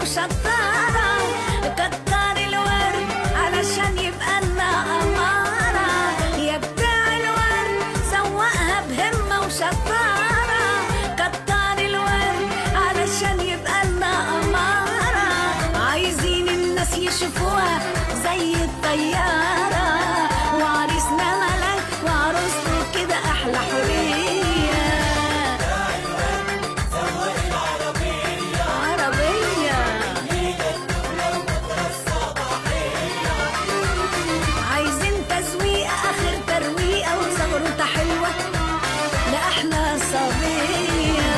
وشطارة، كتر الورد علشان يبقى لنا أمارة. يا بتاع الورد سوقها بهمة وشطارة، كتر الورد علشان يبقى لنا أمارة. عايزين الناس يشوفوها زي الطيارة، وعريسنا ملك وعروسته كده أحلى حرية. زغروطة حلوة لأحلى صبية.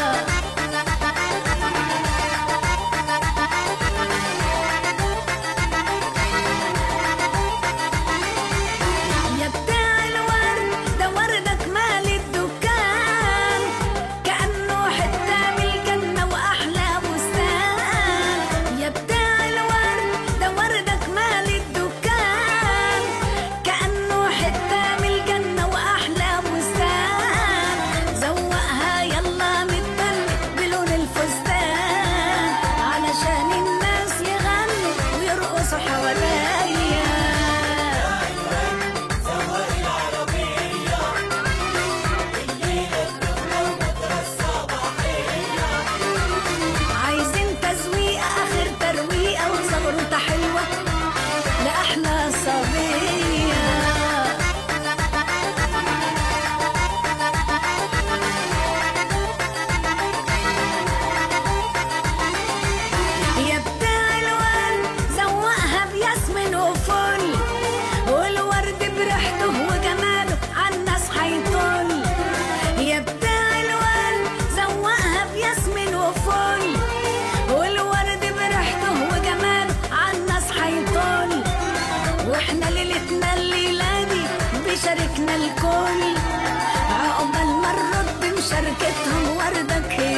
يا بتاع الورد ده وردك مال الدكان، كأنه حتة من الجنة وأحلى بستان. يا بتاع الورد ده وردك مال الدكان، كأنه حتة من الجنة وأحلى بستان. زوقها يلا متبل بلون الفستان، علشان الناس يغنوا ويرقصوا حواليا. عايزين تزويقة آخر ترويقة وزغروطة حلوة لأحلى صبية. يا بتاع الورد زوقها بياسمين وفل، والورد بريحته وجماله عالناس هيطل. يا بتاع الورد زوقها بياسمين وفل، والورد بريحته وجماله عالناس هيطل. واحنا ليلتنا الليلة دي بشاركنا الكل، عقبال ما نرد بمشاركتهم وردك